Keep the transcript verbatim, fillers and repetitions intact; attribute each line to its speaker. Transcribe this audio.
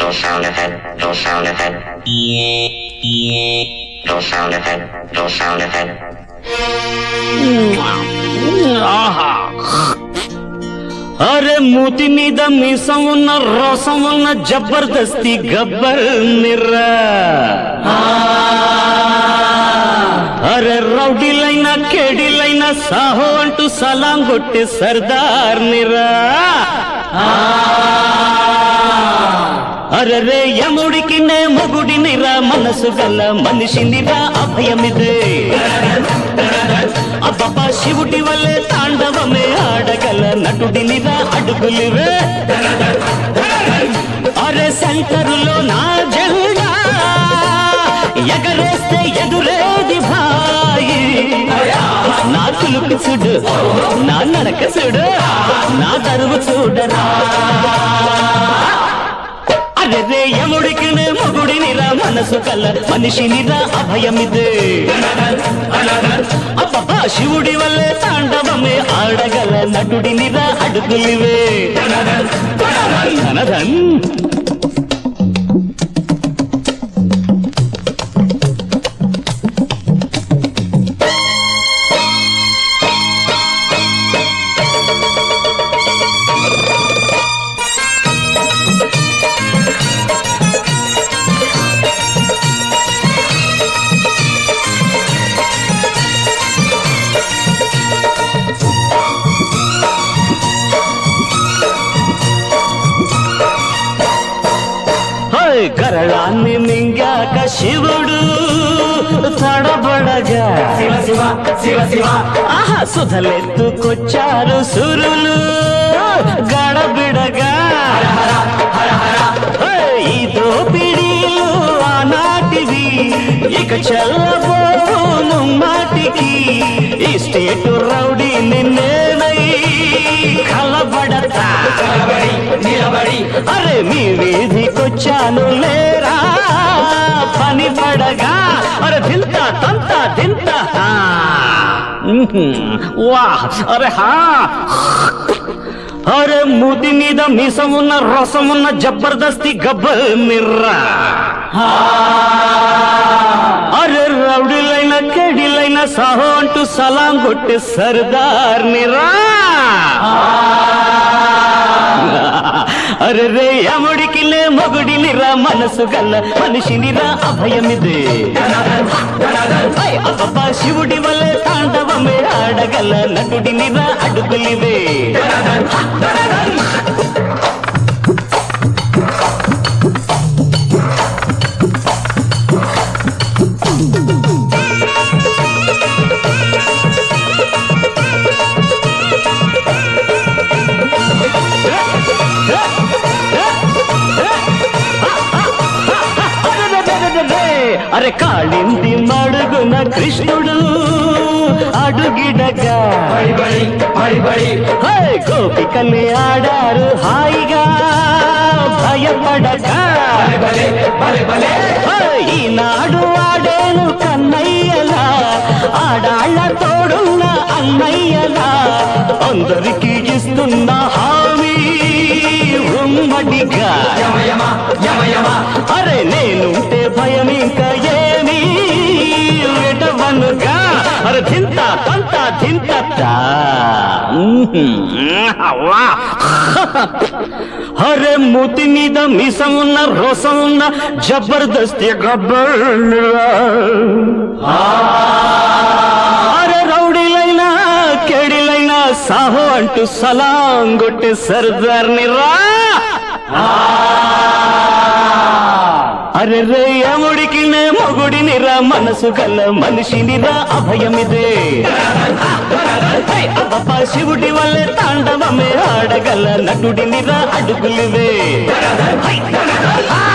Speaker 1: Go sound effect, go sound effect. Go sound effect, go sound effect.
Speaker 2: ఆహా అరే మూతి మీద మీసం ఉన్న రసం ఉన్న జబర్దస్తి గబ్బర్ మిర్రా అరే రౌడీలైనా కేడీలైనా సాహో అంటూ సలాం కొట్టే సర్దార్ నిరా అరే రే యముడికి నే మొగుడినిరా మనసు గల మనిషినిరా అభయమిదే అబ్బబ్బా శివుడి వల్లే తాండవమే ఆడగల నటుడినిరా అడుగులివే అరే శంకరులో నా జెండా ఎగరేస్తే ఎదురేది భాయి నా కులుకు చూడు నా నడక చూడు నా దరువు చూడరా అరే రే యముడికి నే మొగుడినిరా మనసు కల మనిషినిరా అభయమిదే అబ్బబ్బా శివుడి వల్లే తాండవమే ఆడగల నటుడినిరా అడుగులివే ధనధన్ గరళాన్ని మింగాక శివుడు తడబడగా ఆహా సుధలెత్తుకొచ్చారు సురులు గడబిడగా ఈ దోపిడీలు ఆనాటివి ఇక చల్లబోను మాటికి ఈ స్టేటు రౌడీ నిన్నేనై కలబడతా అరే మీ వీధికొచ్చాను లేరా పని పడగా అరే దింత తంత దింత వాహ్ అరే హా అరే మూతి మీద మీసమున్న రసమున్న జబర్దస్తి గబ్బర్ మిర్రా అరే రౌడీలైన కేడీలైన సాహో అంటూ సలాం కొట్టే సర్దార్ నిరా అరే రే యముడికి లే మొగుడినిరా మనసు గల్ల మనిషినిరా అభయమిదే అబ్బబ్బా శివుడి వల్లే తాండవమే ఆడగల నటుడినిరా అడుగులివే అరే కాళింది మడుగున కృష్ణుడు అడుగిడగా గోపికల్ని ఆడారు హాయిగా భయపడగా ఈనాడు ఆడేను కన్నయ్యలా ఆడాళ్ళ తోడున్న అన్నయ్యలా అందరికీ ఇస్తున్న హామీ ఉమ్మడిగా అరే నేనుంటే భయం ఇంకా ఏమీ విడవనుగా అరే ధింత తంత ధింత అరే మూతి మీద మీసం ఉన్న రోసం ఉన్న జబర్దస్తి గబ్బర్ అరే రౌడీలైనా కేడీలైనా సాహో అంటూ సలాం కొట్టే సర్దార్ నిరా అరే రే యముడికి నే మొగుడినిరా మనసు గల మనిషినిరా అభయమిదే అబ్బబ్బా శివుడి వల్లే తాండవమే ఆడగల నటుడినిరా అడుగులివే